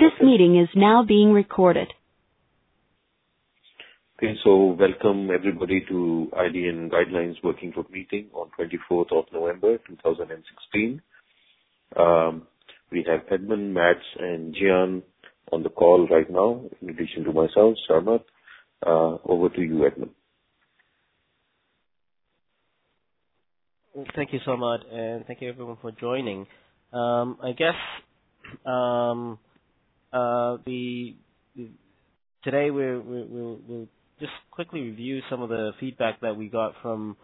This meeting is now being recorded. Okay, so welcome everybody to IDN Guidelines Working Group meeting on 24th of November 2016. We have Edmund, Mats, and Jian on the call right now, in addition to myself, Sarmat. Over to you, Edmund. Thank you so much, and thank you everyone for joining. Today we'll just quickly review some of the feedback that we got from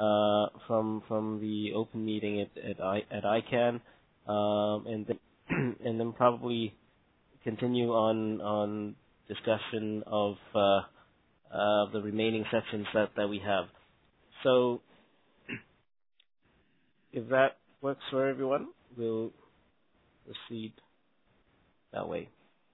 the open meeting at ICANN, and then probably continue on discussion of the remaining sections that we have. So, if that works for everyone, we'll proceed that way.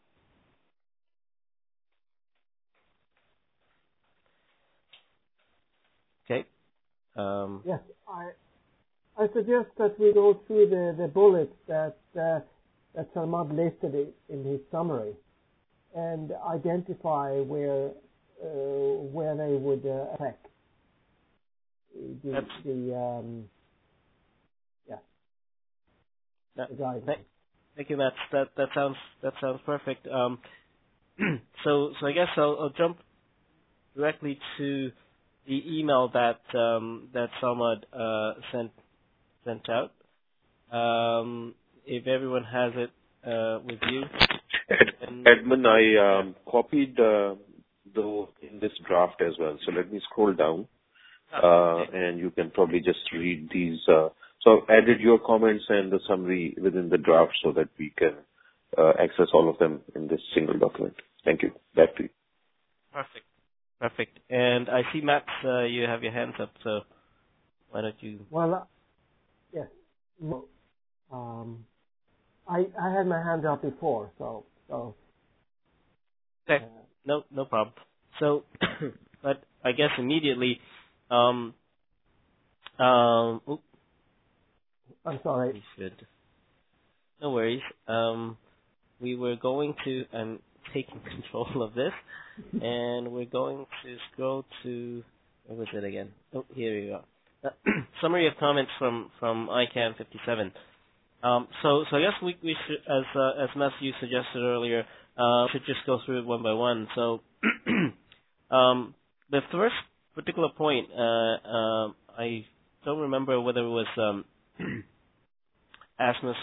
Okay. Yes, I suggest that we go through the bullets that Sarmad listed in his summary and identify where they would affect the guidance. Thank you, Matt. That sounds perfect. So I guess I'll jump directly to the email that Sarmad sent out. If everyone has it with you. Edmund, I copied in this draft as well. So let me scroll down, and you can probably just read these. So I've added your comments and the summary within the draft so that we can access all of them in this single document. Thank you. Back to you. Perfect. And I see, Max, you have your hands up, so why don't you... Well, yes. I had my hand up before, so. Okay. No problem. So, but I guess immediately, I'm sorry. No worries. We were going to, I'm taking control of this, and we're going to scroll to, where was it again? Oh, here we go. Summary of comments from ICANN 57. So I guess we should, as Matthew suggested earlier, should just go through it one by one. So the first particular point, I don't remember whether it was Asmus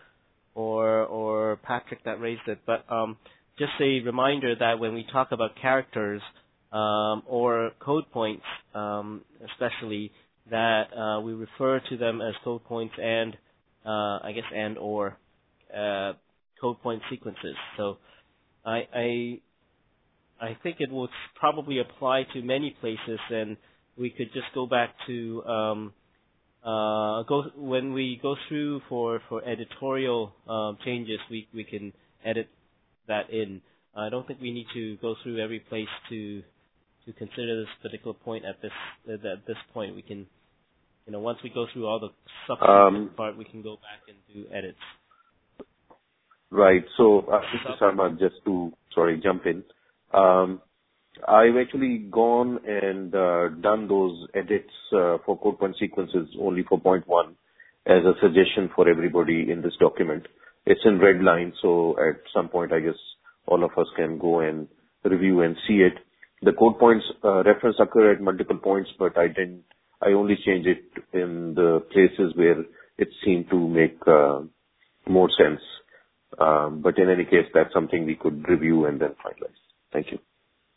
or Patrick that raised it, but just a reminder that when we talk about characters or code points, especially, that we refer to them as code points and I guess and or code point sequences. So I think it would probably apply to many places, and we could just go back to when we go through for editorial changes, we can edit that in. I don't think we need to go through every place to consider this particular point at this point. We can, once we go through all the subsequent part, we can go back and do edits. Right. So, Sarma, just to jump in. I've actually gone and done those edits for code point sequences only for point 1 as a suggestion for everybody in this document. It's in red line, so at some point I guess all of us can go and review and see it. The code points reference occur at multiple points, but I only changed it in the places where it seemed to make more sense. But in any case, that's something we could review and then finalize. Thank you.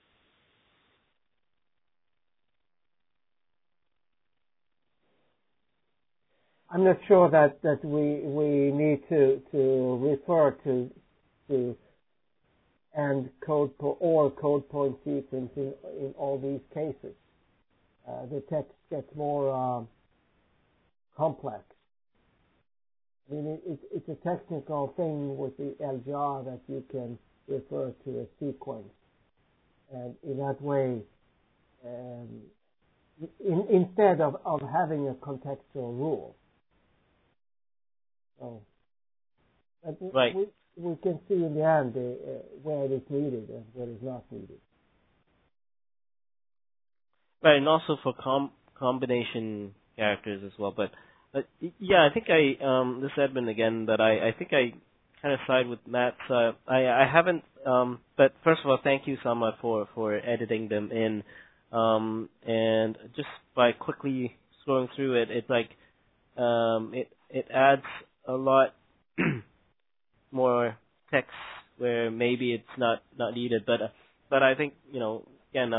I'm not sure that we need to refer to and code point sequence in all these cases. The text gets more complex. I mean, it's a technical thing with the LGR that you can refer to a sequence, and in that way, instead of having a contextual rule. So, right. we can see in the end where it is needed and where it is not needed. Right, and also for combination characters as well. But yeah, I think this is Edmund again, but I think I kind of side with Matt. I haven't, but first of all, thank you, Sama, for editing them in. And just by quickly scrolling through it, it's like it adds a lot more text where maybe it's not needed. But I think, again,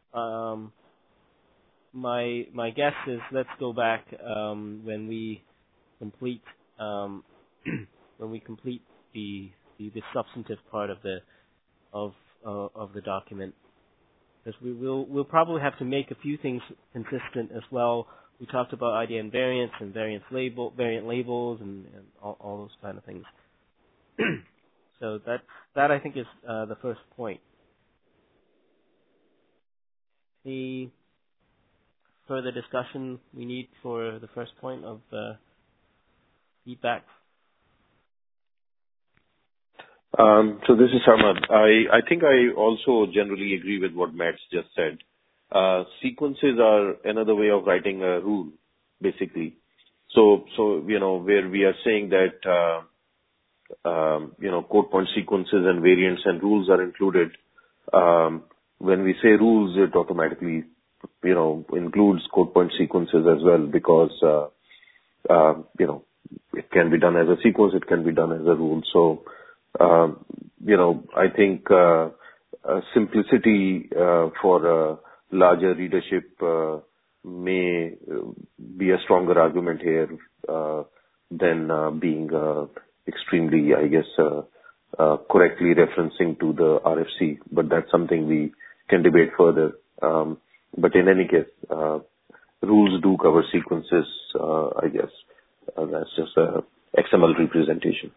my guess is let's go back when we complete the substantive part of the document, because we'll probably have to make a few things consistent as well. We talked about IDN variants and variant labels and all those kind of things. So that I think is the first point. The further discussion we need for the first point of feedback? So this is Sarmad. I think I also generally agree with what Matt's just said. Sequences are another way of writing a rule, basically. So where we are saying that code point sequences and variants and rules are included. When we say rules, it automatically includes code point sequences as well, because it can be done as a sequence, it can be done as a rule. So I think simplicity for larger readership may be a stronger argument here than being extremely, I guess, correctly referencing to the RFC. But that's something we can debate further. But in any case, rules do cover sequences, I guess. That's just a XML representation.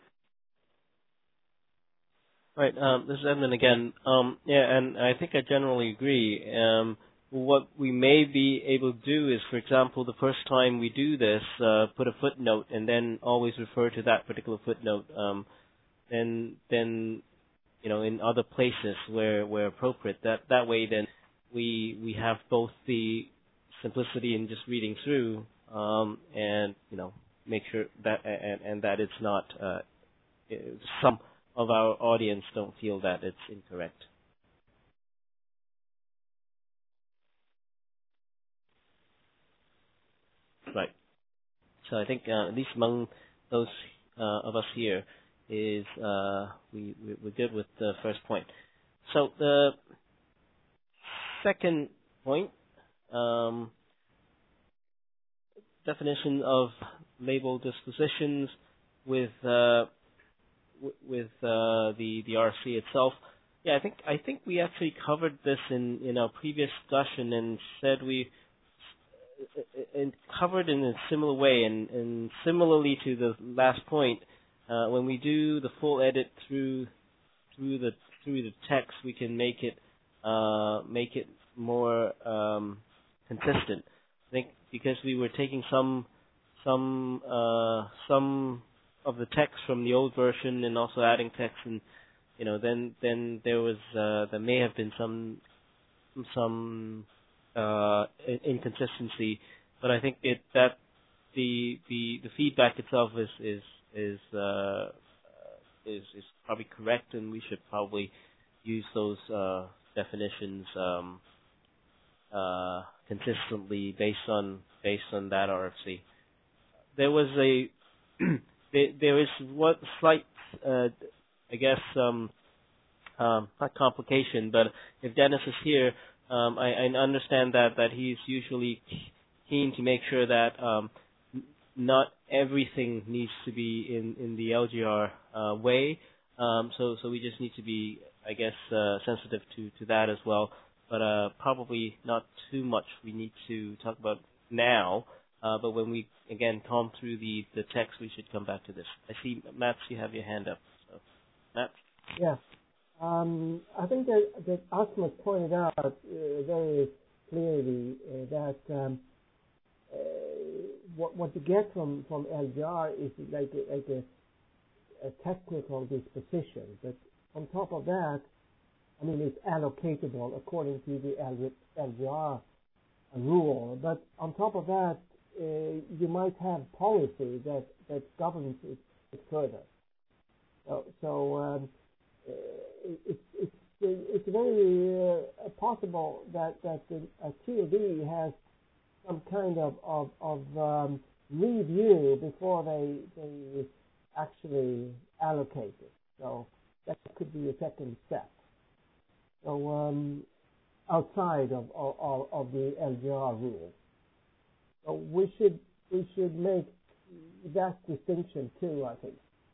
Right. This is Edmund again. Yeah, and I think I generally agree. What we may be able to do is, for example, the first time we do this, put a footnote and then always refer to that particular footnote. Then in other places where appropriate. That way, then we have both the simplicity in just reading through, and make sure that and that it's not some of our audience don't feel that it's incorrect. Right. So I think at least among those of us here is we're good with the first point. So the second point, definition of label dispositions with the RFC itself. Yeah, I think we actually covered this in our previous discussion and said we covered in a similar way, and similarly to the last point, when we do the full edit through the text, we can make it more consistent. I think because we were taking some of the text from the old version and also adding text, and then there was there may have been some inconsistency, but I think that the feedback itself is probably correct, and we should probably use those definitions consistently based on that RFC. There was there is what slight I guess not complication, but if Dennis is here, I understand that he's usually keen to make sure that not everything needs to be in the LGR way. So we just need to be, I guess, sensitive to that as well. But probably not too much we need to talk about now. But when we again comb through the text, we should come back to this. I see, Matt, you have your hand up. So, Matt. Yeah. I think that Asma pointed out very clearly that what you get from LGR is like technical disposition. But on top of that, I mean, it's allocatable according to the LGR rule. But on top of that, you might have policy that governs it further. So it's very possible that a TOD has some kind of review before they actually allocate it. So that could be a second step. So outside of the LGR rule. So we should make that distinction too, I think.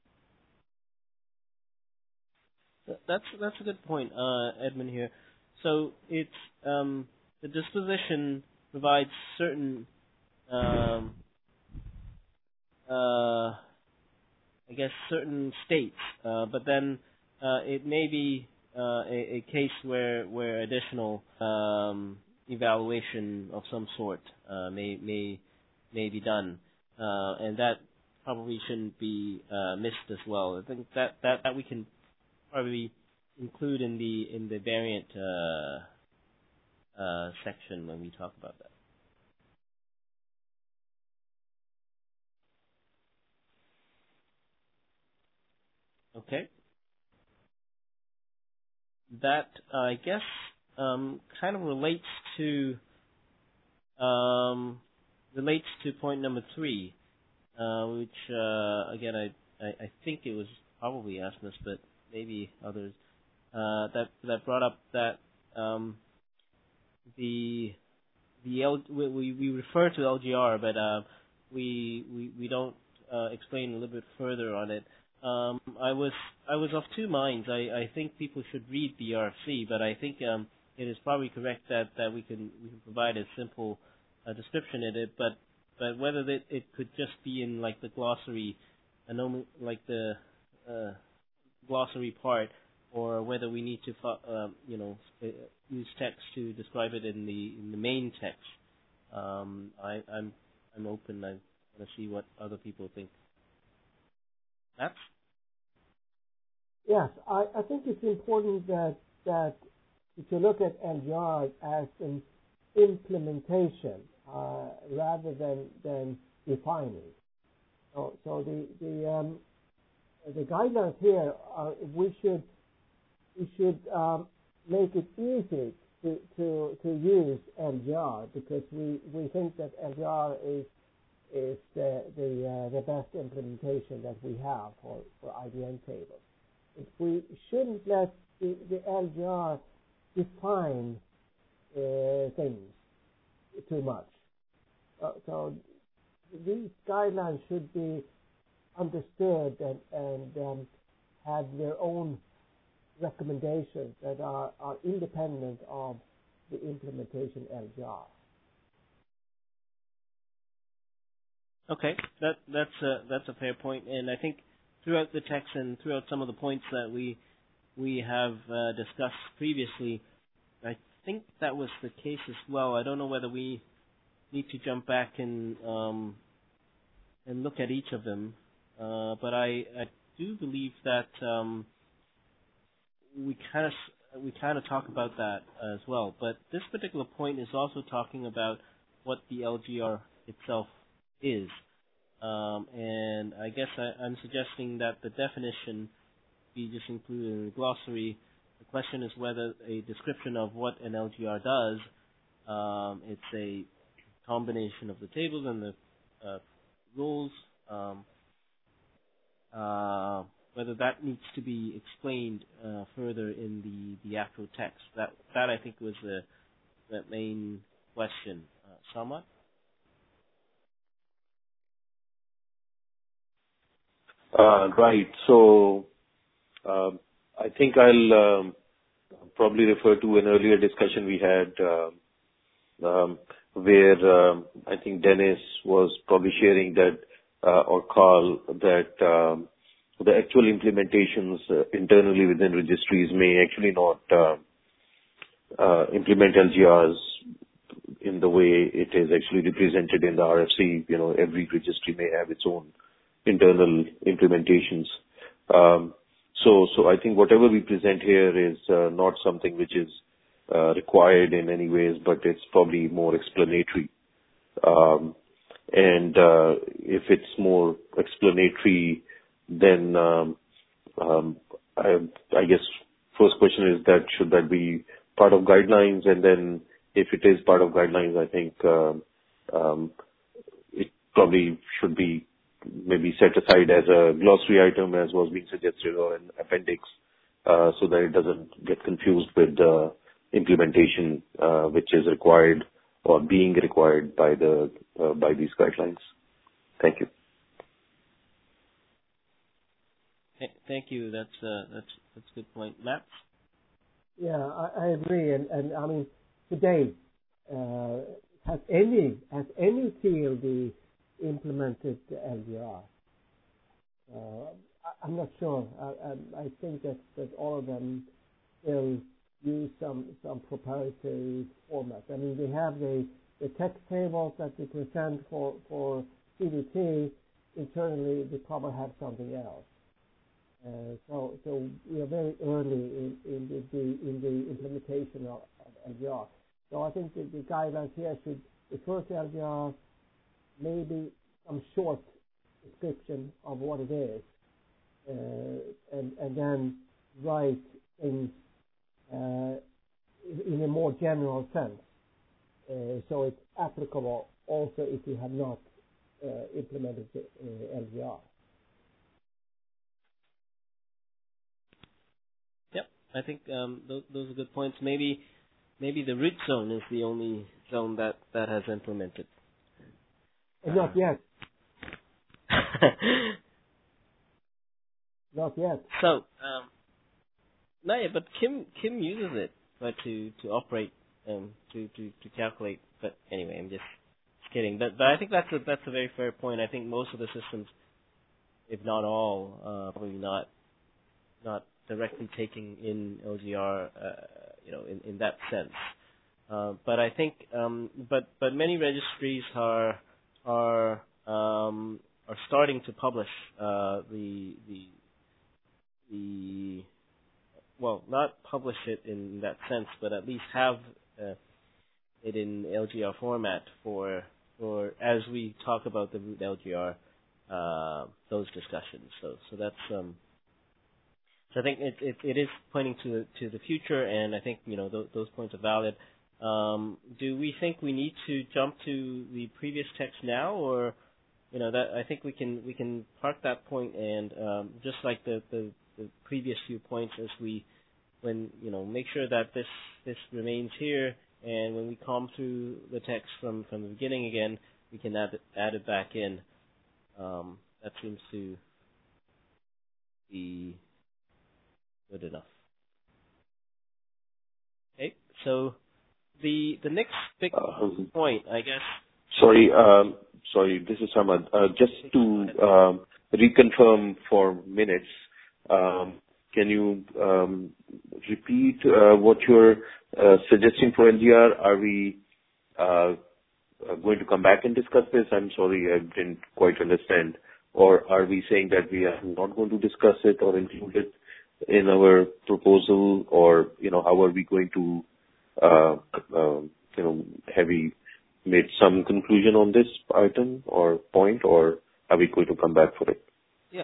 That's a good point, Edmund here. So it's the disposition provides certain, I guess, certain states, but then it may be a case where additional evaluation of some sort may be done, and that probably shouldn't be missed as well. I think that we can probably include in the variant section when we talk about that. Okay. That I guess kind of relates to point number 3, which again I think it was probably Asmus, but maybe others that brought up that we refer to LGR, but we don't explain a little bit further on it. I was of two minds. I think people should read the RFC, but I think it is probably correct that we can provide a simple description in it. But whether it could just be in like the glossary, like the glossary part, or whether we need to use text to describe it in the main text. I'm open. I want to see what other people think. Matt? Yes, I think it's important that if you look at LGR as an implementation rather than defining. So the guidelines here are we should make it easy to use LGR, because we think that LGR is the best implementation that we have for IDN tables. We shouldn't let the LGR define things too much. So these guidelines should be understood and have their own recommendations that are independent of the implementation LGR. Okay, that's a fair point, and I think throughout the text and throughout some of the points that we have discussed previously, I think that was the case as well. I don't know whether we need to jump back and look at each of them, but I do believe that we kind of talk about that as well. But this particular point is also talking about what the LGR itself is. And I guess I'm suggesting that the definition be just included in the glossary. The question is whether a description of what an LGR does, it's a combination of the tables and the rules, whether that needs to be explained further in the actual text. That I think was the main question. Samad? Right. So I think I'll probably refer to an earlier discussion we had where I think Dennis was probably sharing that, or Carl, that the actual implementations internally within registries may actually not implement LGRs in the way it is actually represented in the RFC. Every registry may have its own internal implementations. So I think whatever we present here is not something which is required in any ways, but it's probably more explanatory. And if it's more explanatory, then I guess first question is that should that be part of guidelines? And then if it is part of guidelines, I think it probably should be maybe set aside as a glossary item, as was being suggested, or an appendix, so that it doesn't get confused with the implementation, which is required or being required by these guidelines. Thank you. Thank you. That's a good point, Matt. Yeah, I agree, and I mean today has any TLD implemented the LGR? I'm not sure. I think that all of them still use some proprietary format. I mean, we have the text tables that we present for CDT. Internally, they probably have something else. So we are very early in the implementation of LGR. So I think the guidelines here should refer to LGR, maybe some short description of what it is, and then write things in a more general sense, so it's applicable also if you have not implemented LGR. Yep, I think those are good points. Maybe the root zone is the only zone that has implemented. Not yet. Not yet. So, no, yeah, but Kim uses it, but to operate, to calculate. But anyway, I'm just kidding. But I think that's a very fair point. I think most of the systems, if not all, probably not directly taking in LGR, in that sense. But I think, but many registries are starting to publish well, not publish it in that sense, but at least have it in LGR format for as we talk about the root LGR, those discussions. So that's so I think it is pointing to the future, and I think those points are valid. Do we think we need to jump to the previous text now, or that I think we can park that point and just like the previous few points, as we make sure that this remains here, and when we comb through the text from the beginning again, we can add it back in. That seems to be good enough. Okay, so the next big point, I guess. Sorry, this is Samad. Just to reconfirm for minutes, can you repeat what you're suggesting for LGR? Are we going to come back and discuss this? I'm sorry, I didn't quite understand. Or are we saying that we are not going to discuss it or include it in our proposal? Or, how are we going to, have we made some conclusion on this item or point, or are we going to come back for it? Yeah.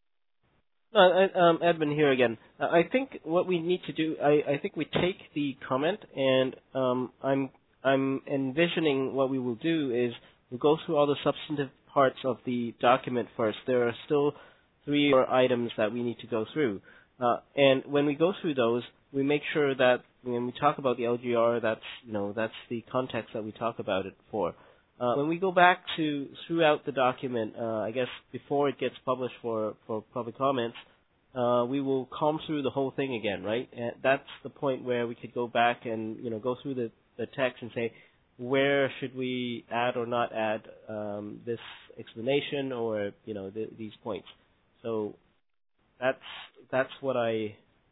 Edmund here again. I think what we need to do, I think we take the comment, and I'm envisioning what we will do is we'll go through all the substantive parts of the document first. There are still 3 more items that we need to go through. And when we go through those, we make sure that when we talk about the LGR, that's the context that we talk about it for. When we go back to throughout the document, I guess before it gets published for public comments, we will comb through the whole thing again, right? And that's the point where we could go back and go through the text and say, where should we add or not add this explanation or these points. So that's what I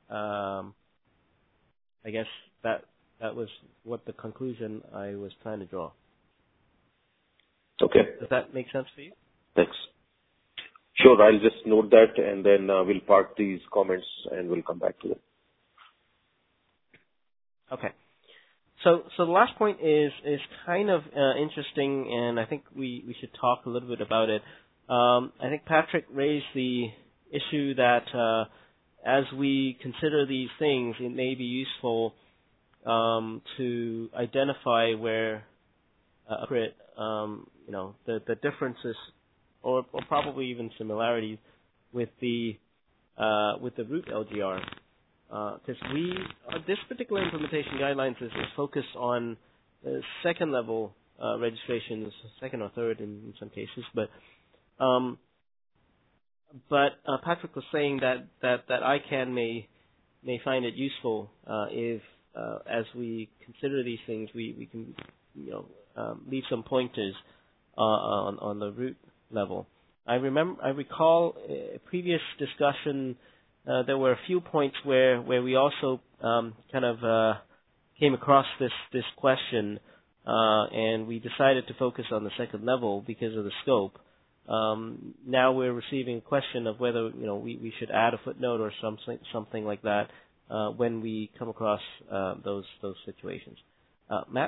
guess that was what the conclusion I was trying to draw. Okay. Does that make sense for you? Thanks. Sure, I'll just note that, and then we'll park these comments, and we'll come back to them. Okay. So the last point is kind of interesting, and I think we should talk a little bit about it. I think Patrick raised the issue that as we consider these things, it may be useful to identify where the differences or probably even similarities with the root LGR. Because this particular implementation guidelines is focused on second level registrations, second or third in some cases, but Patrick was saying that ICANN may find it useful if as we consider these things we can leave some pointers on the root level. I recall a previous discussion. There were a few points where we also kind of came across this question, and we decided to focus on the second level because of the scope. Now we're receiving a question of whether we should add a footnote or something like that when we come across those situations. Matt?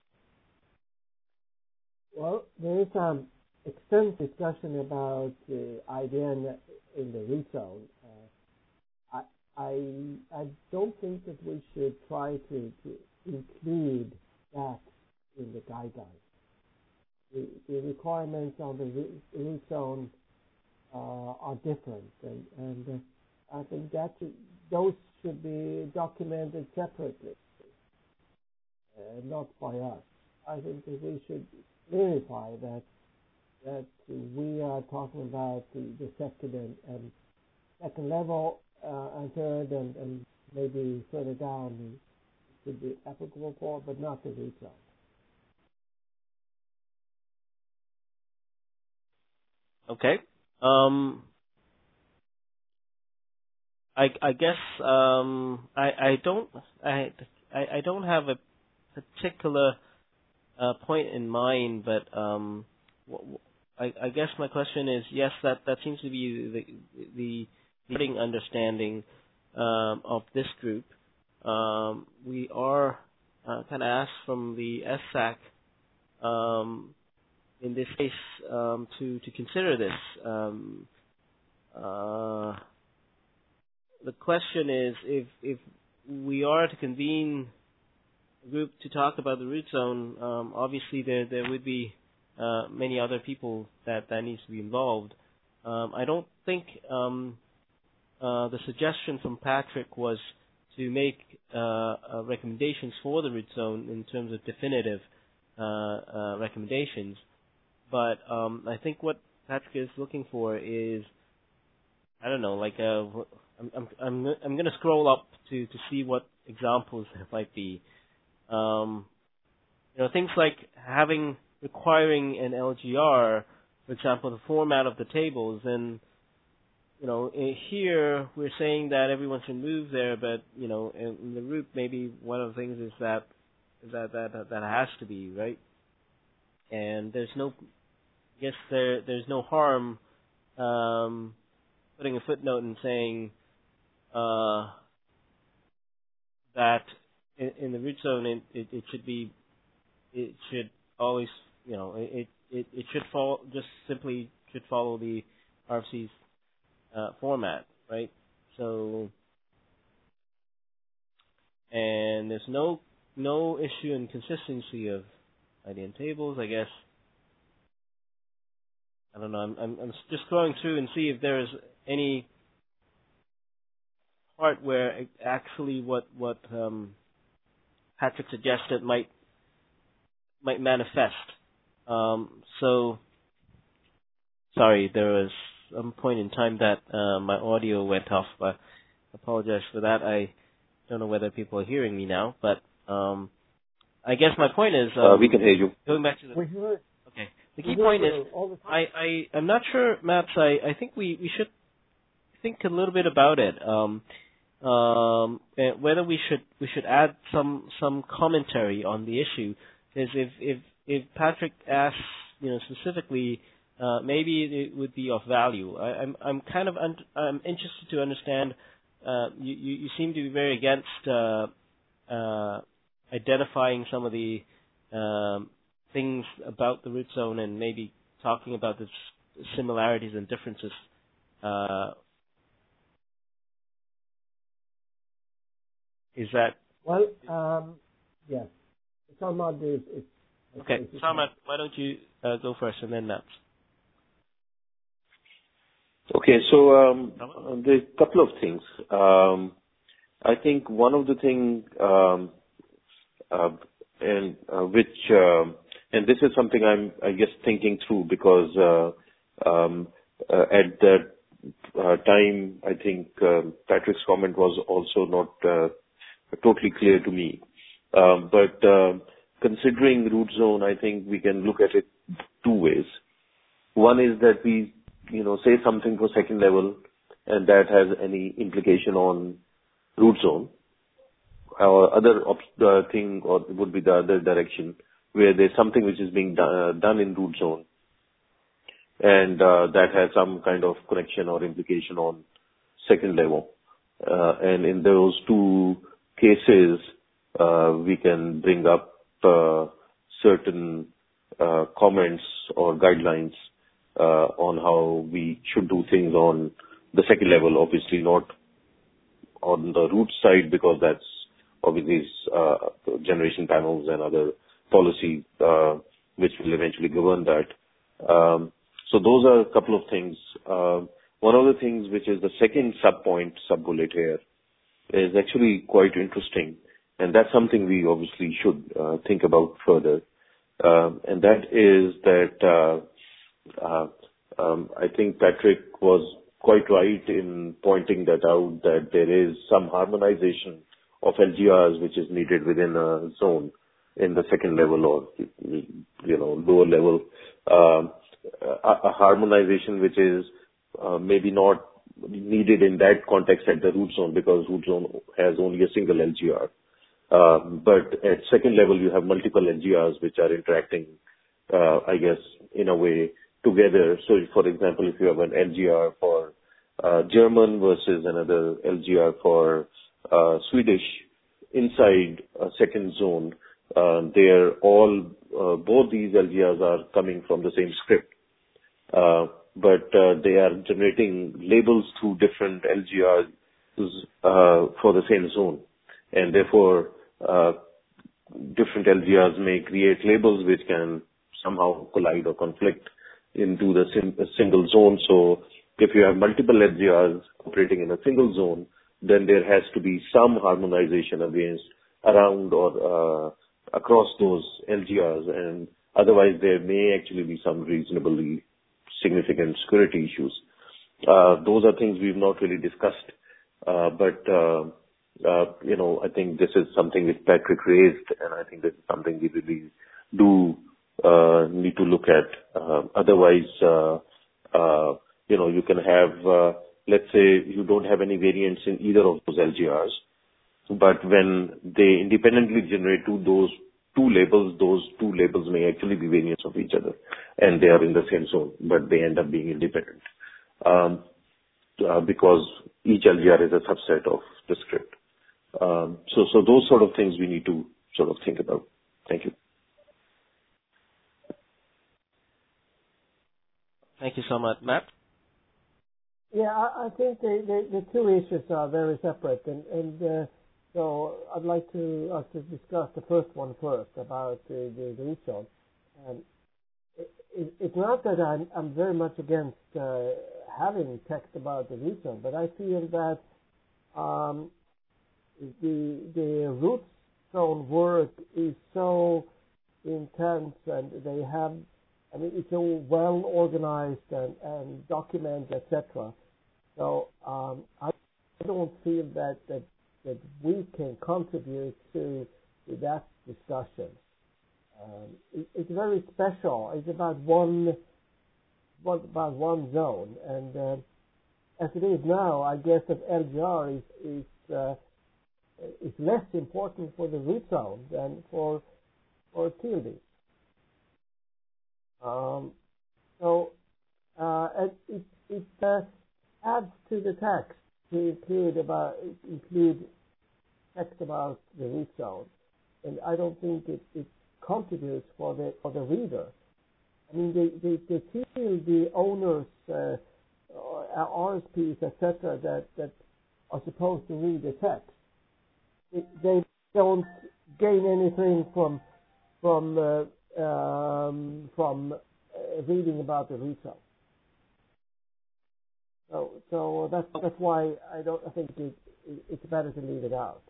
Well, there is extensive discussion about IDN in the root zone. I don't think that we should try to include that in the guidelines. The requirements on the root zone are different, and I think that those should be documented separately, not by us. I think that we should verify that we are talking about the second and second level and third and maybe further down should be applicable for, but not the root zone. Okay. I guess I don't have a particular point in mind, but I guess my question is, yes, that seems to be the leading understanding of this group. We are kind of asked from the SSAC in this case to consider this. The question is, if we are to convene a group to talk about the root zone, obviously there would be many other people that needs to be involved. I don't think the suggestion from Patrick was to make recommendations for the root zone in terms of definitive recommendations, but I think what Patrick is looking for is, I don't know, like I'm going to scroll up to see what examples there might be. Things like requiring an LGR, for example, the format of the tables, and here we're saying that everyone should move there, but in the root, maybe one of the things is that has to be right, and there's no harm putting a footnote and saying that in the root zone it should always it should follow the RFC's format, right? So, and there's no issue in consistency of IDN tables, I guess. I don't know. I'm just going through and see if there is any part where actually what Patrick suggested might manifest. So, sorry, there was some point in time that my audio went off, but I apologize for that. I don't know whether people are hearing me now, but I guess my point is we can hear you. Going back to the okay. The key point is I'm not sure, Matt. I think we should think a little bit about it. Whether we should add some commentary on the issue, is if Patrick asks specifically maybe it would be of value. I'm kind of I'm interested to understand. You seem to be very against identifying some of the things about the root zone and maybe talking about the similarities and differences. Is that well? Yes. Sarmad is okay. Sarmad, why don't you go first and then Naps? Okay, so there's a couple of things. I think one of the things, and this is something I guess thinking through because at that time, I think Patrick's comment was also not totally clear to me. But considering root zone, I think we can look at it two ways. One is that we, say something for second level, and that has any implication on root zone. Our other thing would be the other direction, where there's something which is being done in root zone, and that has some kind of connection or implication on second level. And in those two cases, we can bring up certain comments or guidelines on how we should do things on the second level, obviously not on the root side, because that's obviously generation panels and other policy which will eventually govern that. So those are a couple of things. One of the things which is the second sub-bullet here is actually quite interesting, and that's something we obviously should think about further. And that is that I think Patrick was quite right in pointing that out, that there is some harmonization of LGRs which is needed within a zone in the second level or, lower level. A harmonization which is maybe not needed in that context at the root zone, because root zone has only a single LGR. But at second level, you have multiple LGRs which are interacting, I guess, in a way together. So, for example, if you have an LGR for German versus another LGR for Swedish inside a second zone, they're all, both these LGRs are coming from the same script. But they are generating labels through different LGRs for the same zone. And therefore, different LGRs may create labels which can somehow collide or conflict into the single zone. So if you have multiple LGRs operating in a single zone, then there has to be some harmonization around or across those LGRs, and otherwise there may actually be some reasonably significant security issues. Those are things we've not really discussed, but I think this is something which Patrick raised, and I think this is something we really do need to look at. Otherwise, you can have, let's say you don't have any variance in either of those LGRs, but when they independently generate those two labels may actually be variants of each other, and they are in the same zone, but they end up being independent, because each LGR is a subset of the script. So those sort of things we need to sort of think about. Thank you. Thank you so much. Matt? Yeah, I think the two issues are very separate, and so I'd like us to discuss the first one first about the root zone. It's not that I'm very much against having text about the root zone, but I feel that the root zone work is so intense, and it's so well organized and documented, etc. So I don't feel that we can contribute to that discussion. It's very special. It's about one zone, and as it is now, I guess that LGR is less important for the root zone than for TLD. So and it adds to the text to include text about the root zone, and I don't think it contributes for the reader. I mean, the TLD owners, RSPs, etc., that are supposed to read the text, they don't gain anything from reading about the root zone. So that's why I think it's better to leave it out.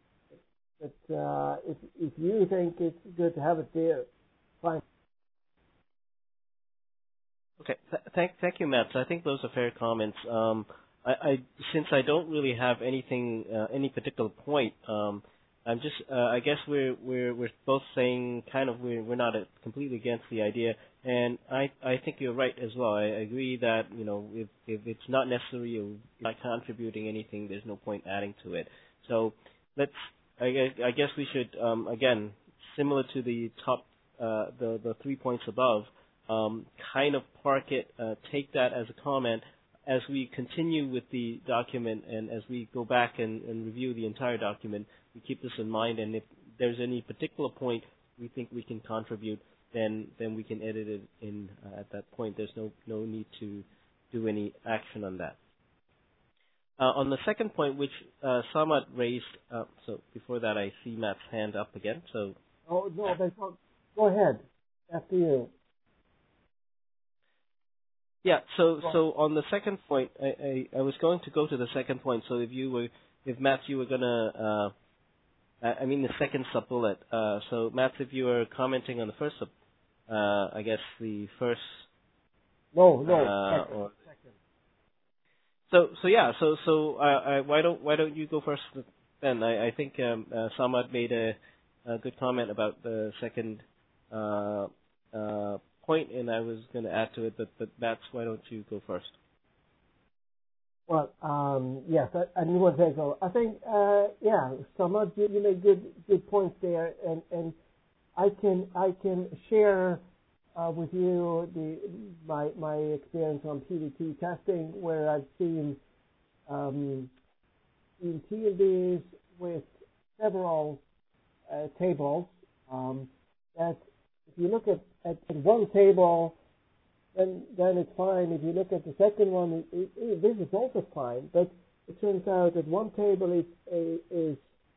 But if you think it's good to have it there, fine. Okay, thank you, Matt. I think those are fair comments. Since I don't really have anything, any particular point, I'm just, I guess we're both saying kind of we're not completely against the idea, and I think you're right as well. I agree that if it's not necessary or not contributing anything, there's no point adding to it. So I guess we should again, similar to the top the 3 points above, kind of park it, take that as a comment. As we continue with the document and as we go back and review the entire document, we keep this in mind, and if there's any particular point we think we can contribute, then we can edit it in at that point. There's no need to do any action on that. On the second point, which Samad raised, so before that I see Matt's hand up again. So. Oh, no, go ahead. After you. Yeah, so on the second point, I was going to go to the second point. So if Matt, you were gonna, the second sub bullet. So Matt, if you were commenting on the first I guess the first. No. Second. So why don't you go first then? I think Samad made a good comment about the second point, and I was going to add to it, but Matt, why don't you go first? Well, yes, I didn't want to go. I think, Samad, you made good points there, and I can share with you my experience on PDT testing, where I've seen TLDs with several tables. That if you look at one table, then it's fine. If you look at the second one, this is also fine. But it turns out that one table is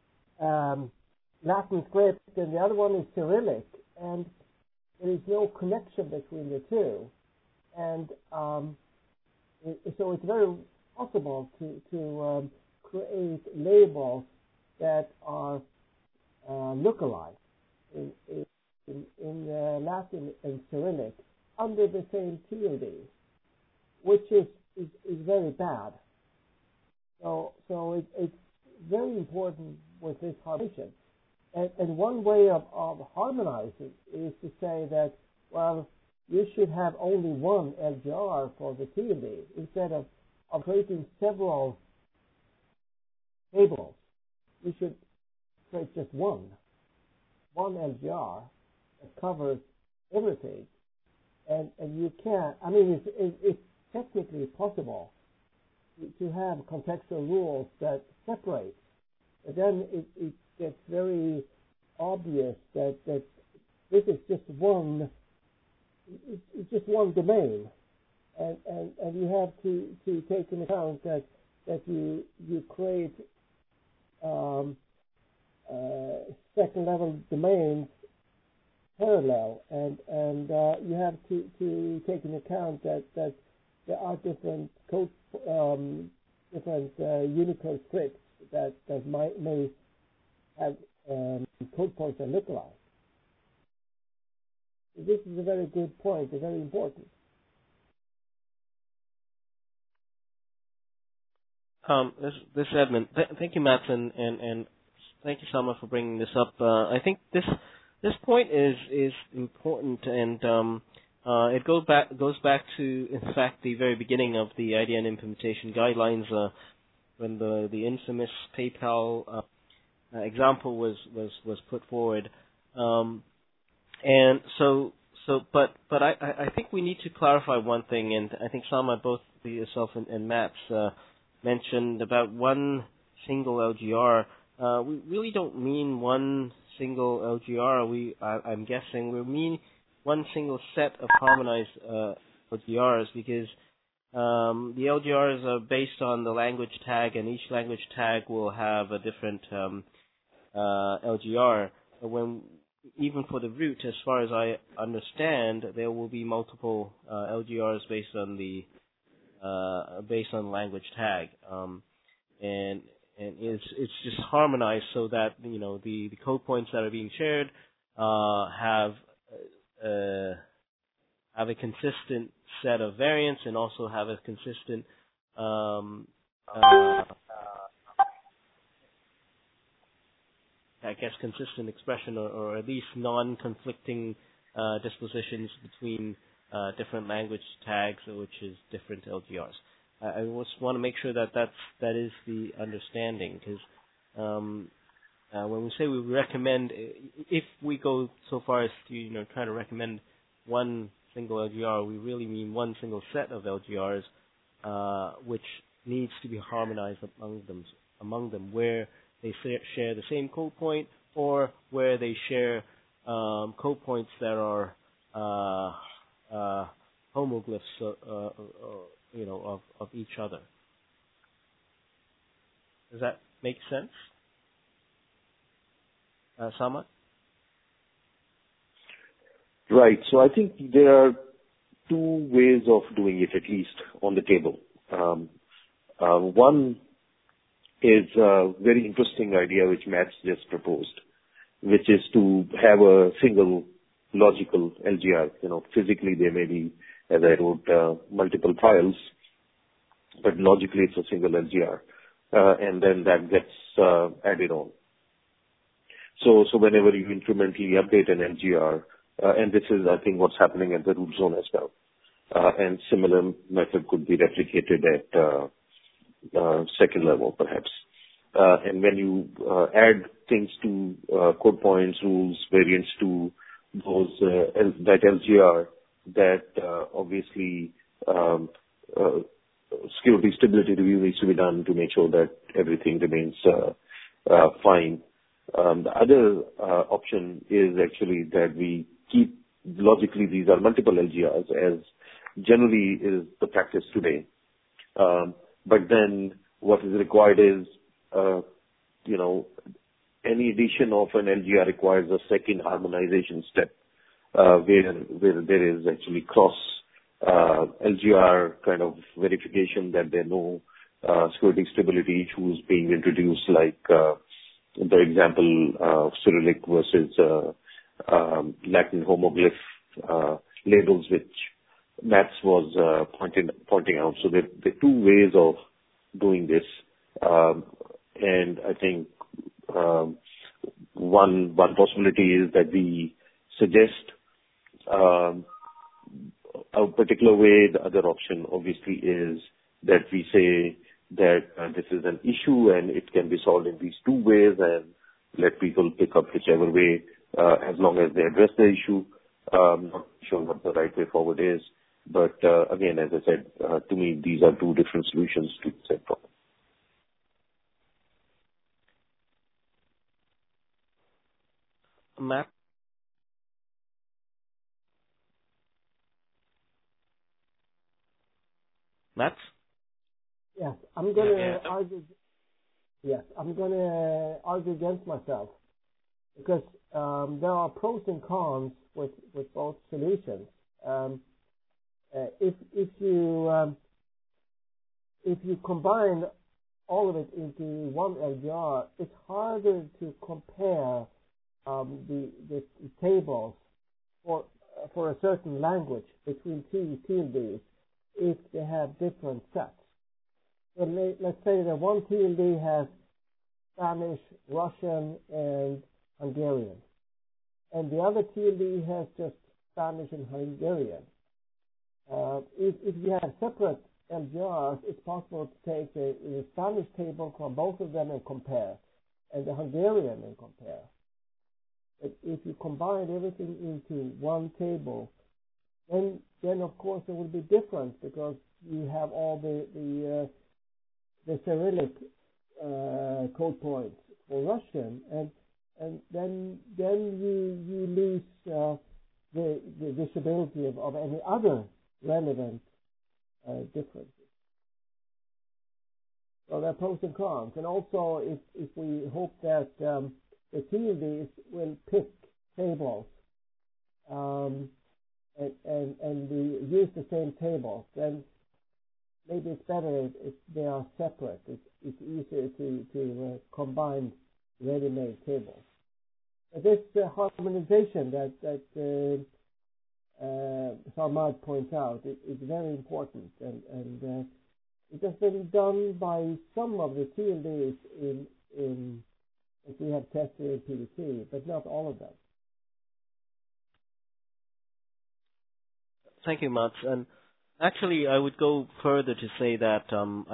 Latin script and the other one is Cyrillic, and there is no connection between the two. And so it's very possible to create labels that are localized in Latin and Cyrillic under the same TLD, which is very bad. So it's very important with this harmonization. And one way of harmonizing is to say that, well, you should have only one LGR for the TLD instead of creating several tables. You should create just one LGR that covers everything. And you can't, it's technically possible to have contextual rules that separate. And then it gets very obvious that this is just one, it's just one domain. And you have to take into account that you create second level domains parallel, and you have to take into account that there are different code, different Unicode scripts that may have code points that look alike. This is a very good point, very important. This is Edmund. Thank you, Matt, and thank you, Sama, for bringing this up. I think this point is important, and it goes back to, in fact, the very beginning of the IDN implementation guidelines, when the infamous PayPal example was put forward, and so but I think we need to clarify one thing, and I think Sama, both yourself and Mats mentioned about one single LGR. We really don't mean one single LGR. I'm guessing we mean one single set of harmonized LGRs, because the LGRs are based on the language tag, and each language tag will have a different LGR. Even for the root, as far as I understand, there will be multiple LGRs based on the language tag, and it's just harmonized so that the code points that are being shared have a consistent set of variants, and also have a consistent consistent expression, or at least non-conflicting dispositions between different language tags, which is different LGRs. I just want to make sure that is the understanding, because when we say we recommend, if we go so far as to try to recommend one single LGR, we really mean one single set of LGRs, which needs to be harmonized among them, where they share the same code point, or where they share code points that are homoglyphs, of each other. Does that make sense, Sama? Right. So I think there are two ways of doing it, at least on the table. One is a very interesting idea which Mats just proposed, which is to have a single logical LGR. Physically there may be, as I wrote, multiple files, but logically it's a single LGR, and then that gets added on. So whenever you incrementally update an LGR, and this is, I think, what's happening at the root zone as well, and similar method could be replicated at second level, perhaps. And when you add things to code points, rules, variants to those that LGR, that obviously security stability review needs to be done to make sure that everything remains fine. The other option is actually that we keep logically these are multiple LGRs, as generally is the practice today. But then what is required is, any addition of an LGR requires a second harmonization step, where there is actually cross LGR kind of verification that there are no security stability issues being introduced, like the example of Cyrillic versus Latin homoglyph labels, which Mats was pointing out. So there are two ways of doing this, and I think one possibility is that we suggest a particular way. The other option, obviously, is that we say that this is an issue and it can be solved in these two ways, and let people pick up whichever way, as long as they address the issue. I'm not sure what the right way forward is, but again, as I said, to me, these are two different solutions to the same problem. Matt? Matt? Yes, I'm going to argue. Yes, I'm going to argue against myself, because there are pros and cons with both solutions. If you combine all of it into one LGR, it's harder to compare the tables for a certain language between two TLDs if they have different sets. So let's say that one TLD has Spanish, Russian, and Hungarian, and the other TLD has just Spanish and Hungarian. If you have separate LGRs, it's possible to take the Spanish table from both of them and compare, and the Hungarian and compare. But if you combine everything into one table, then of course it will be different because you have all the Cyrillic code points for Russian, and then you lose the visibility of any other relevant differences. So there are pros and cons, and also if we hope that the TLDs will pick tables and we use the same tables, then maybe it's better if they are separate. It's easier to combine ready-made tables. But this harmonization that Sarmad points out is very important, and it has been done by some of the TLDs in that we have tested in PDC, but not all of them. Thank you, Mats. And actually, I would go further to say that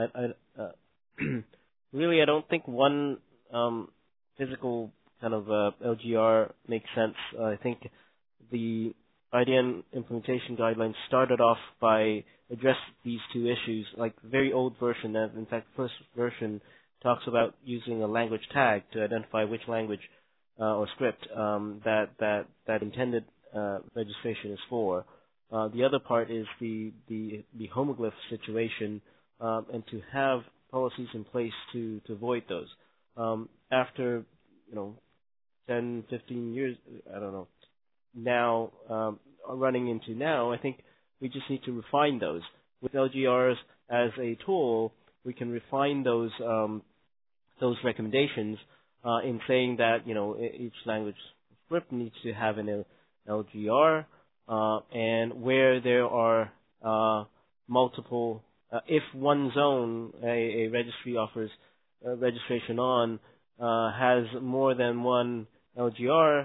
really I don't think one physical kind of LGR makes sense. I think the IDN implementation guidelines started off by address these two issues, like the very old version, that in fact the first version talks about using a language tag to identify which language or script that intended registration is for. The other part is the homoglyph situation, and to have policies in place to avoid those. After 10, 15 years, I don't know, now running into now, I think we just need to refine those. With LGRs as a tool, we can refine those recommendations in saying that each language script needs to have an LGR, and where there are multiple, if one zone a registry offers registration on has more than one LGR,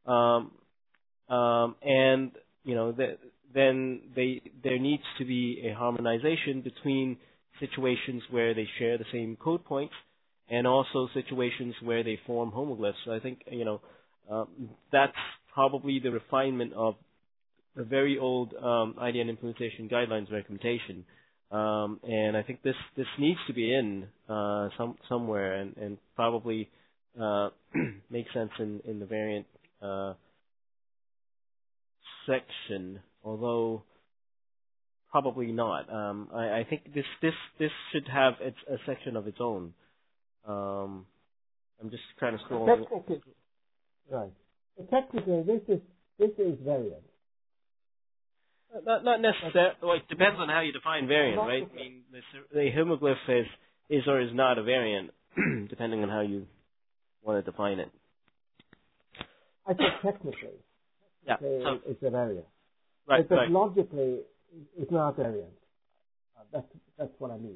and then there needs to be a harmonization between situations where they share the same code points and also situations where they form homoglyphs. So I think that's probably the refinement of the very old IDN implementation guidelines recommendation, and I think this needs to be in somewhere and probably makes sense in the variant section, although probably not. I think this should have a section of its own. I'm just trying to scroll. Right. Technically, this is variant. Not necessarily. Well, it depends on how you define variant, right? I mean, the homoglyph is or is not a variant, depending on how you want to define it. I think technically, yeah, it's a variant. Right, but right. Logically, it's not a variant. That's what I mean.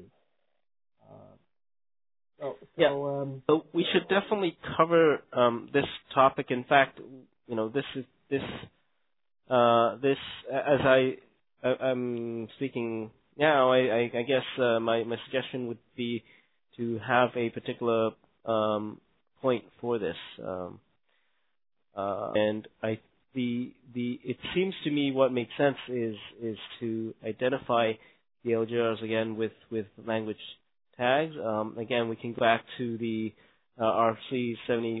So we should definitely cover this topic. In fact, this as I'm speaking now, I guess my suggestion would be to have a particular point for this, and it seems to me what makes sense is to identify the LGRs again with language tags. Again, we can go back to the RFC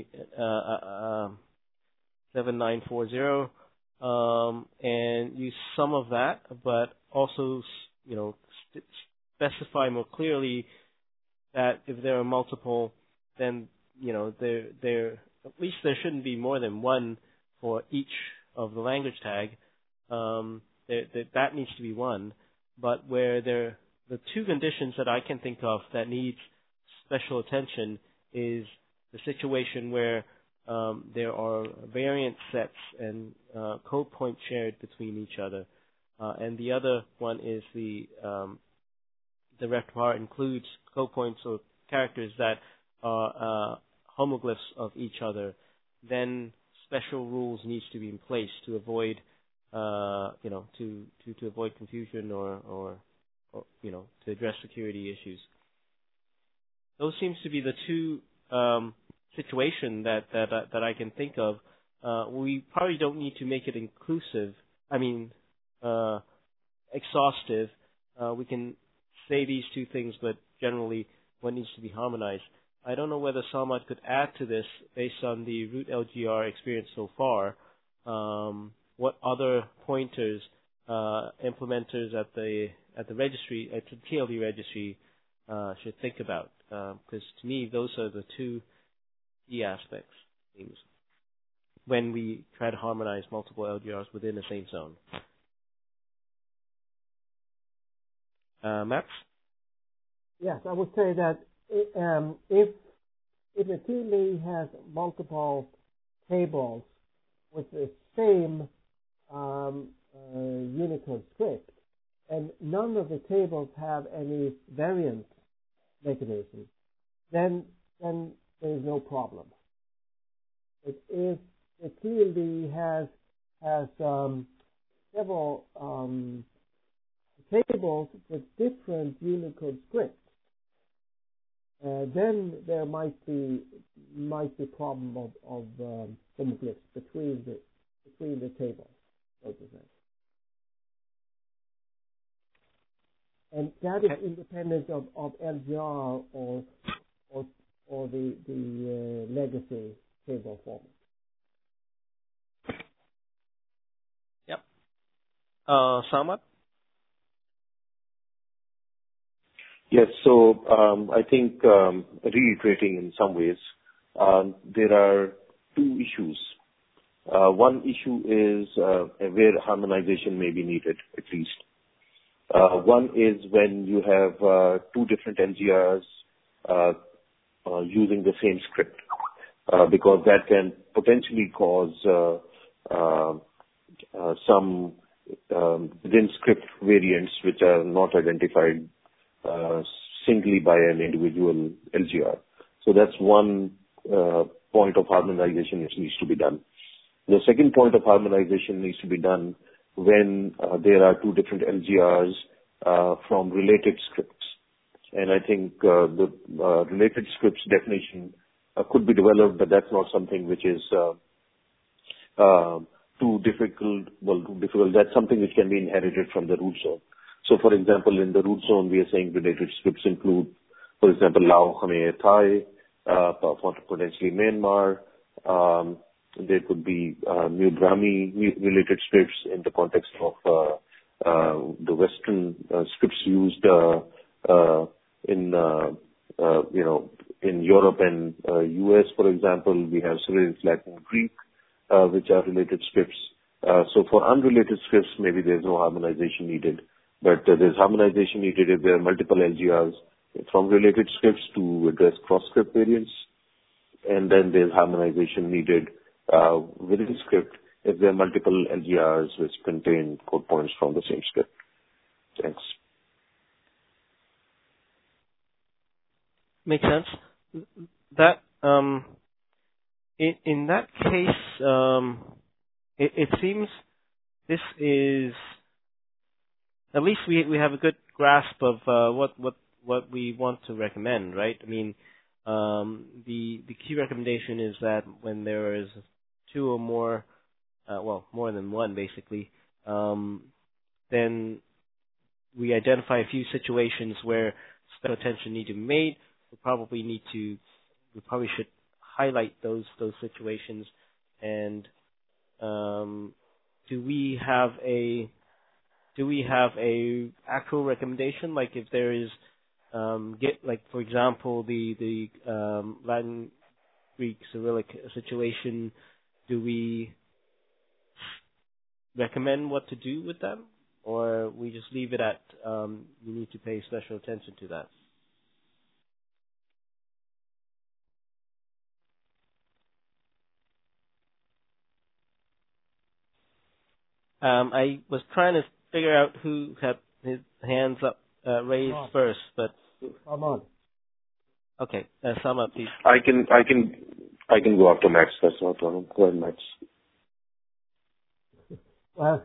7940 and use some of that, but also specify more clearly that if there are multiple, then there at least there shouldn't be more than one for each of the language tag. That needs to be one, but where the two conditions that I can think of that needs special attention is the situation where there are variant sets and code points shared between each other, and the other one is the repertoire includes code points or characters that are homoglyphs of each other. Then special rules needs to be in place to avoid to avoid confusion or to address security issues. Those seems to be the two situation that I can think of. we probably don't need to make it inclusive. I mean, exhaustive. We can say these two things, but generally what needs to be harmonized. I don't know whether Samad could add to this based on the root LGR experience so far. What other pointers implementers at the registry, at the TLD registry, should think about? Because to me, those are the two key aspects when we try to harmonize multiple LGRs within the same zone. Max? Yes, I would say that if a TLD has multiple tables with the same Unicode script, and none of the tables have any variant mechanism, then there is no problem. But if the TLD has several tables with different Unicode scripts, then there might be problem of conflicts between the tables, so to say. And that is independent of LGR or the legacy table format. Yep. Samad? Yes. So I think reiterating in some ways, there are two issues. One issue is where harmonization may be needed, at least. One is when you have two different LGRs using the same script, because that can potentially cause some within script variants which are not identified singly by an individual LGR. So that's one point of harmonization which needs to be done. The second point of harmonization needs to be done when there are two different LGRs from related scripts. And I think the related scripts definition could be developed, but that's not something which is too difficult. Well, too difficult. That's something which can be inherited from the root zone. So, for example, in the root zone, we are saying related scripts include, for example, Lao, Khmer, Thai, potentially Myanmar. There could be New Brahmi related scripts in the context of the Western scripts used in Europe and US, for example. We have Cyrillic, Latin, Greek, which are related scripts. So for unrelated scripts, maybe there's no harmonization needed. But there's harmonization needed if there are multiple LGRs from related scripts to address cross-script variants. And then there's harmonization needed within the script if there are multiple LGRs which contain code points from the same script. Thanks. Makes sense. That in that case, it seems this is, at least we have a good grasp of what we want to recommend, right? I mean, the key recommendation is that when there is two or more, more than one basically, then we identify a few situations where special attention needs to be made. We probably should highlight those situations. And do we have a actual recommendation? Like if there is for example, the Latin Greek Cyrillic situation, do we recommend what to do with them, or we just leave it at you need to pay special attention to that? I was trying to figure out who had his hands up raised first, but Samad. Okay, Samad, please. I can go after Max. That's not a problem. Go ahead, Max. Well,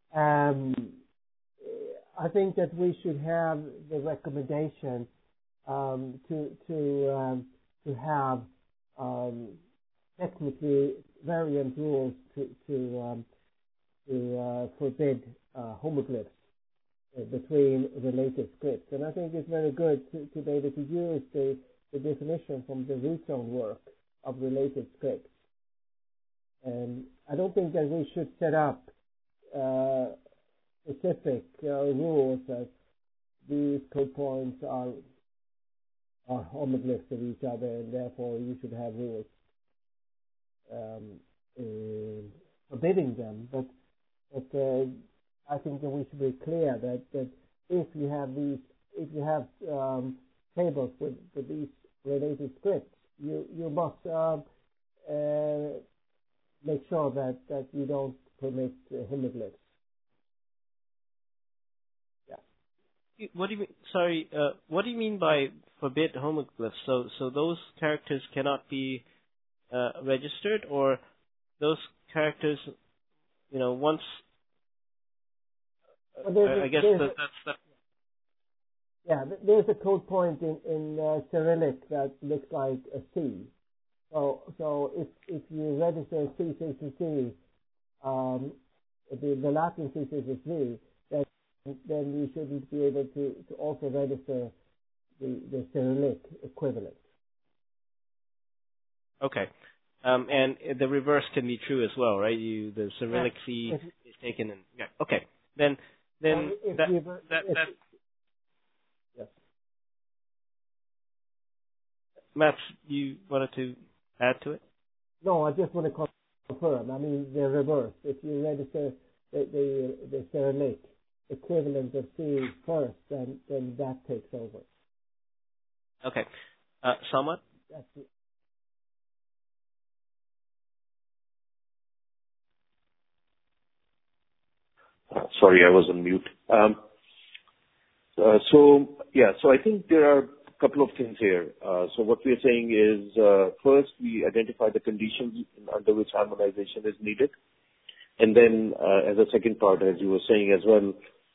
I think that we should have the recommendation to have technically variant rules to forbid homoglyphs between related scripts. And I think it's very good to be able to use the definition from the root zone work of related scripts. And I don't think that we should set up specific rules that these code points are homoglyphs of each other, and therefore you should have rules forbidding them. But I think that we should be clear that if you have tables with these related scripts, you must make sure that you don't permit homoglyphs. What do you mean? Sorry, what do you mean by forbid homoglyphs? So those characters cannot be registered, or those characters, once. I guess that's. Yeah, there's a code point in Cyrillic that looks like a C. So if you register C6C, the Latin C6C, then you shouldn't be able to also register the Cyrillic equivalent. Okay. And the reverse can be true as well, right? The Cyrillic C is taken and yeah. Okay. Then that. Yes. Mats, you wanted to add to it? No, I just want to confirm. I mean the reverse. If you register the Cyrillic equivalent of C first, then that takes over. Okay. Samad? That's it. Sorry, I was on mute. So I think there are a couple of things here. So what we are saying is, first we identify the conditions under which harmonization is needed. And then, as a second part, as you were saying as well,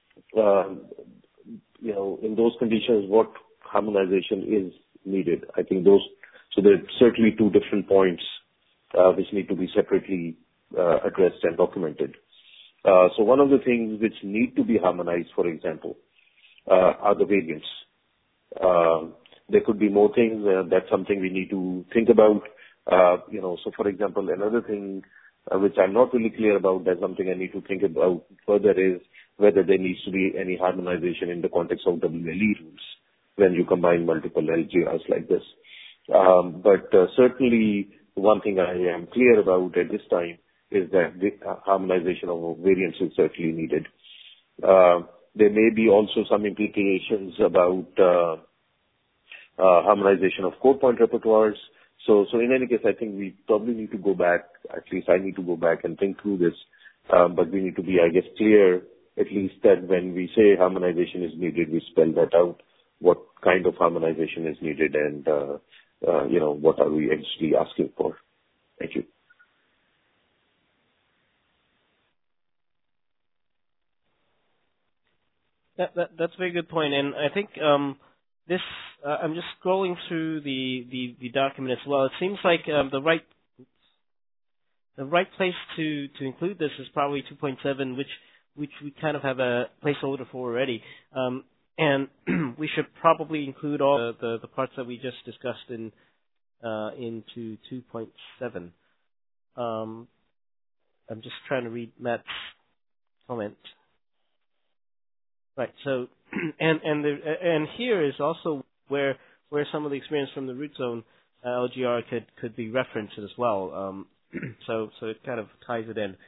in those conditions, what harmonization is needed. I think so there are certainly two different points, which need to be separately addressed and documented. So one of the things which need to be harmonized, for example, are the variants. There could be more things. That's something we need to think about. So for example, another thing which I'm not really clear about, that's something I need to think about further, is whether there needs to be any harmonization in the context of WLE rules when you combine multiple LGRs like this. But certainly one thing I am clear about at this time is that the harmonization of variants is certainly needed. There may be also some implications about harmonization of code point repertoires. So in any case, I think we probably need to go back, at least I need to go back and think through this, but we need to be, I guess, clear at least that when we say harmonization is needed, we spell that out, what kind of harmonization is needed, and, what are we actually asking for. Thank you. That's a very good point, and I think this. I'm just scrolling through the document as well. It seems like the right place to include this is probably 2.7, which we kind of have a placeholder for already, and we should probably include all the parts that we just discussed into 2.7. I'm just trying to read Matt's comment. Right. So, and here is also where some of the experience from the root zone LGR could be referenced as well. So it kind of ties it in.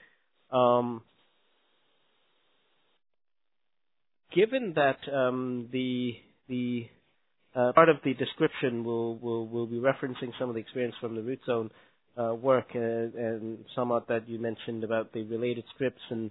Given that the part of the description will be referencing some of the experience from the root zone work and somewhat that you mentioned about the related scripts and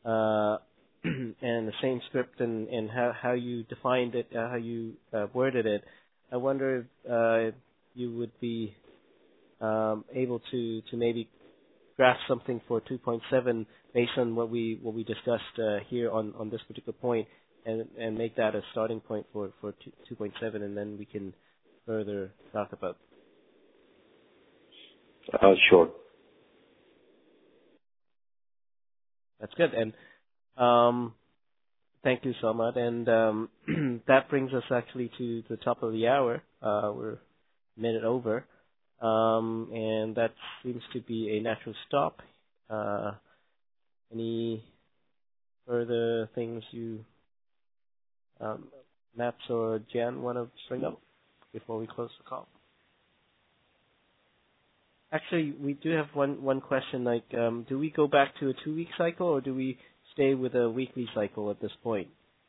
the same script and how you defined it, how you worded it, I wonder if you would be able to maybe grasp something for 2.7 based on what we discussed here on this particular point, and make that a starting point for 2.7, and then we can further talk about. Sure. That's good. And thank you, Samad. And that brings us actually to the top of the hour. We're a minute over. And that seems to be a natural stop. Any further things you, Maps or Jan, want to bring up before we close the call? Actually, we do have one question. Like, do we go back to a 2-week cycle, or do we stay with a weekly cycle at this point?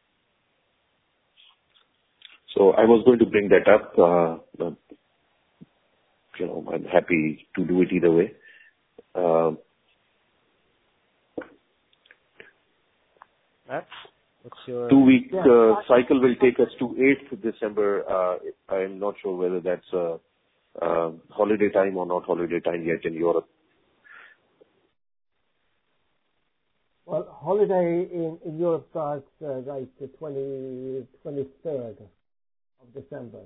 So I was going to bring that up. But, I'm happy to do it either way. What's your 2-week cycle will take us to 8th December. I'm not sure whether that's holiday time or not holiday time yet in Europe. Well, holiday in Europe starts like the 23rd of December.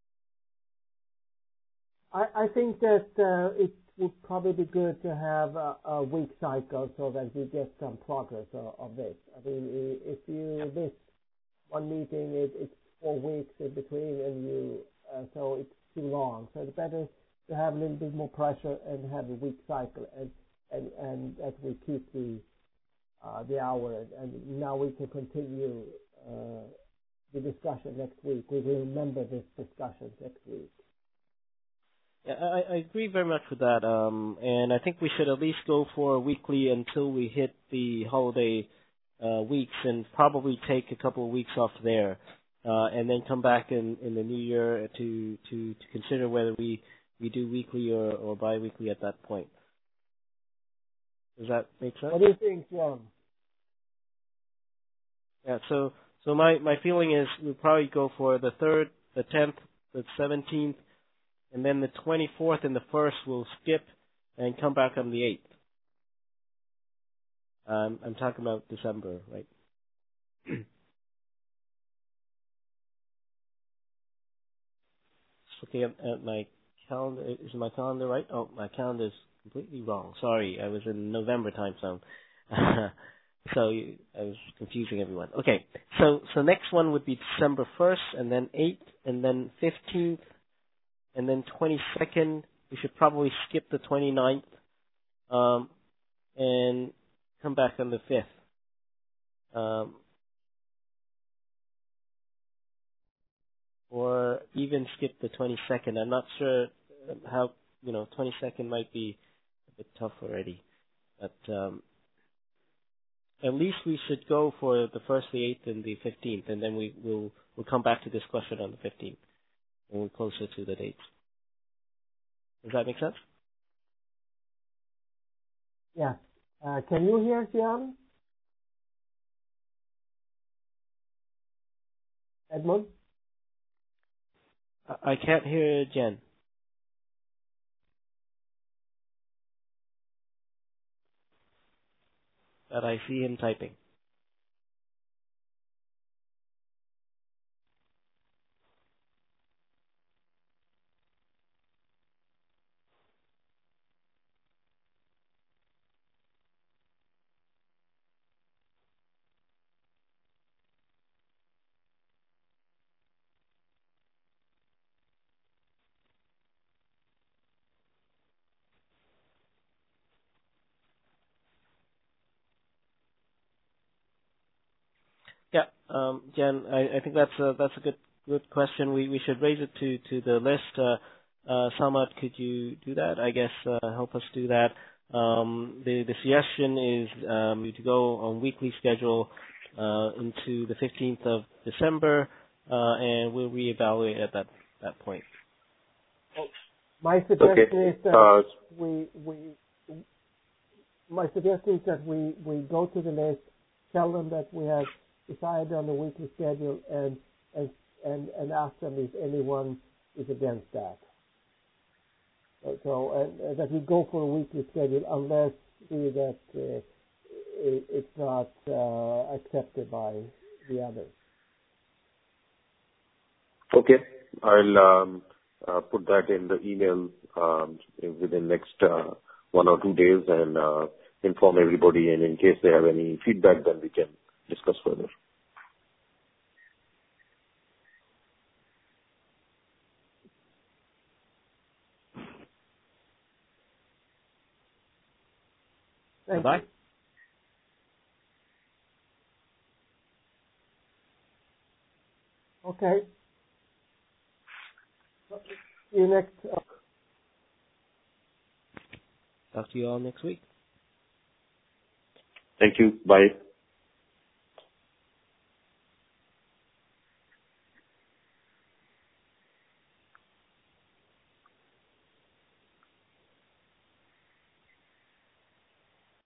I think that it would probably be good to have a week cycle so that we get some progress of this. I mean, if you miss one meeting, it's 4 weeks in between, and so it's too long. So it's better to have a little bit more pressure and have a week cycle, and that we keep the hour, and now we can continue the discussion next week. We will remember this discussion next week. Yeah, I agree very much with that, and I think we should at least go for weekly until we hit the holiday weeks, and probably take a couple of weeks off there, and then come back in the new year to consider whether we do weekly or bi-weekly at that point. Does that make sense? What do you think, John? Yeah, so my feeling is we'll probably go for the 3rd, the 10th, the 17th, and then the 24th and the 1st we'll skip and come back on the 8th. I'm talking about December, right? Just looking at my calendar. Is my calendar right? Oh, my calendar is completely wrong. Sorry, I was in November time zone. So I was confusing everyone. Okay, so next one would be December 1st, and then 8th, and then 15th, and then 22nd. We should probably skip the 29th, and come back on the 5th. Or even skip the 22nd. I'm not sure how, 22nd might be a bit tough already. But at least we should go for the 1st, the 8th, and the 15th, and then we'll come back to this question on the 15th when we're closer to the dates. Does that make sense? Yeah. Can you hear, Jan? Edmund? I can't hear Jen. But I see him typing. Yeah, Jen, I think that's a good question. We should raise it to the list. Samad, could you do that? I guess help us do that. The suggestion is to go on weekly schedule into the 15th of December, and we'll reevaluate at that point. My suggestion is that we go to the list, tell them that we have decided on the weekly schedule, and ask them if anyone is against that. So that we go for a weekly schedule unless it's not accepted by the others. Okay, I'll put that in the email within next 1 or 2 days and inform everybody. And in case they have any feedback, then we can discuss further. Bye-bye. Okay. See you next. Talk to you all next week. Thank you. Bye.